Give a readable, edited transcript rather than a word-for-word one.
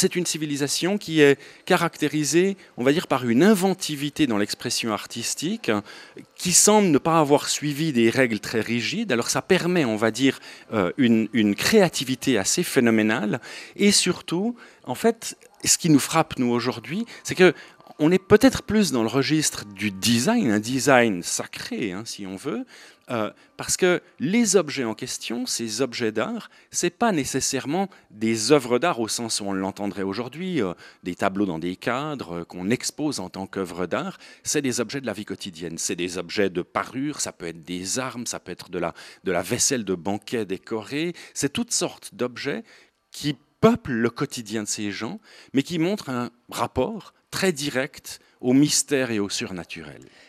c'est une civilisation qui est caractérisée, on va dire, par une inventivité dans l'expression artistique qui semble ne pas avoir suivi des règles très rigides. Alors ça permet, on va dire, une créativité assez phénoménale. Et surtout, en fait, ce qui nous frappe, nous, aujourd'hui, c'est que on est peut-être plus dans le registre du design, un design sacré, hein, si on veut, parce que les objets en question, ces objets d'art, c'est pas nécessairement des œuvres d'art au sens où on l'entendrait aujourd'hui, des tableaux dans des cadres qu'on expose en tant qu'œuvres d'art. C'est des objets de la vie quotidienne, c'est des objets de parure, ça peut être des armes, ça peut être de la vaisselle de banquet décorée, c'est toutes sortes d'objets qui peuplent le quotidien de ces gens, mais qui montrent un rapport très direct au mystère et au surnaturel.